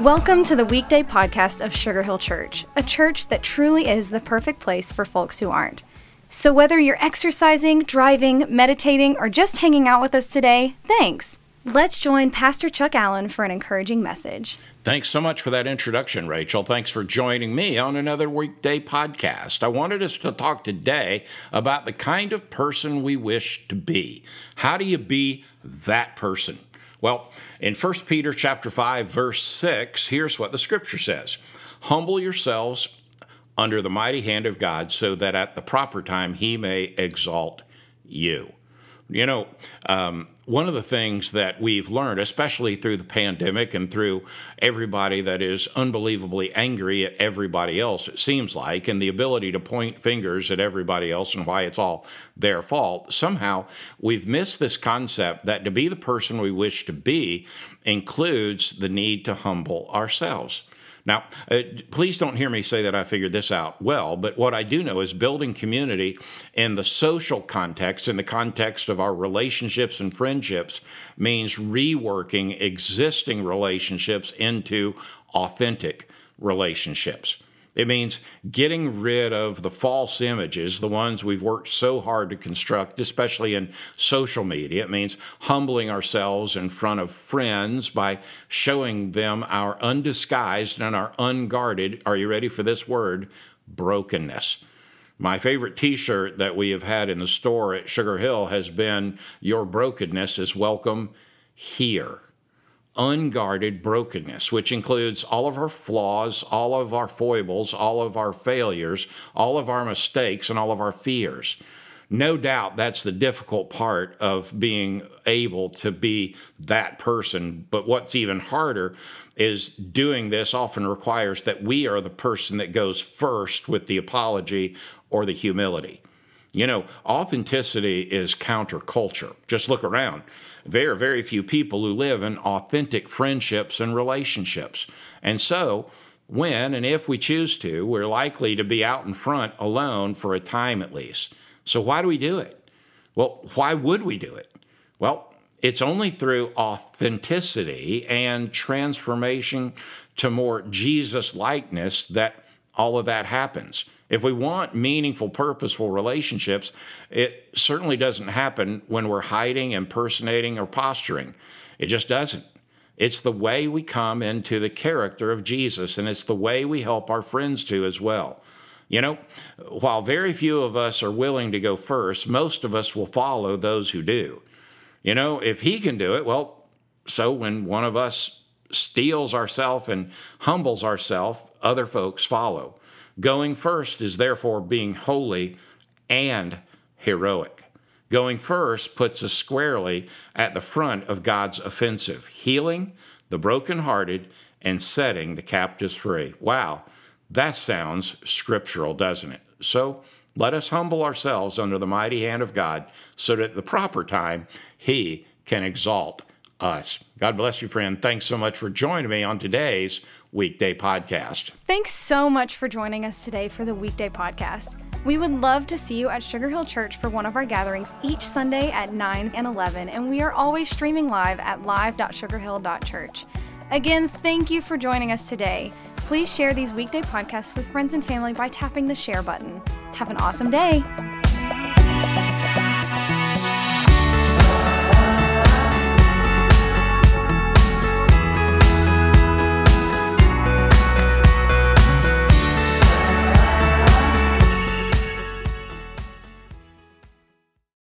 Welcome to the weekday podcast of Sugar Hill Church, a church that truly is the perfect place for folks who aren't. So whether you're exercising, driving, meditating, or just hanging out with us today, thanks. Let's join Pastor Chuck Allen for an encouraging message. Thanks so much for that introduction, Rachel. Thanks for joining me on another weekday podcast. I wanted us to talk today about the kind of person we wish to be. How do you be that person? Well, in 1 Peter chapter 5, verse 6, here's what the scripture says. Humble yourselves under the mighty hand of God so that at the proper time he may exalt you. You know, one of the things that we've learned, especially through the pandemic and through everybody that is unbelievably angry at everybody else, it seems like, and the ability to point fingers at everybody else and why it's all their fault, somehow we've missed this concept that to be the person we wish to be includes the need to humble ourselves. Now, please don't hear me say that I figured this out well, but what I do know is building community in the social context, in the context of our relationships and friendships, means reworking existing relationships into authentic relationships. It means getting rid of the false images, the ones we've worked so hard to construct, especially in social media. It means humbling ourselves in front of friends by showing them our undisguised and our unguarded, are you ready for this word, brokenness. My favorite t-shirt that we have had in the store at Sugar Hill has been, "Your brokenness is welcome here." Unguarded brokenness, which includes all of our flaws, all of our foibles, all of our failures, all of our mistakes, and all of our fears. No doubt that's the difficult part of being able to be that person. But what's even harder is doing this often requires that we are the person that goes first with the apology or the humility. You know, authenticity is counterculture. Just look around. There are very few people who live in authentic friendships and relationships. And so, when and if we choose to, we're likely to be out in front alone for a time at least. So why do we do it? Well, why would we do it? Well, it's only through authenticity and transformation to more Jesus-likeness that all of that happens. If we want meaningful, purposeful relationships, it certainly doesn't happen when we're hiding, impersonating, or posturing. It just doesn't. It's the way we come into the character of Jesus, and it's the way we help our friends to as well. You know, while very few of us are willing to go first, most of us will follow those who do. You know, if he can do it, well, so when one of us steals ourselves and humbles ourselves, other folks follow. Going first is therefore being holy and heroic. Going first puts us squarely at the front of God's offensive, healing the brokenhearted and setting the captives free. Wow, that sounds scriptural, doesn't it? So let us humble ourselves under the mighty hand of God so that at the proper time he can exalt us. God bless you, friend. Thanks so much for joining me on today's weekday podcast. Thanks so much for joining us today for the weekday podcast. We would love to see you at Sugar Hill Church for one of our gatherings each Sunday at 9 and 11, and we are always streaming live at live.sugarhill.church. Again, thank you for joining us today. Please share these weekday podcasts with friends and family by tapping the share button. Have an awesome day.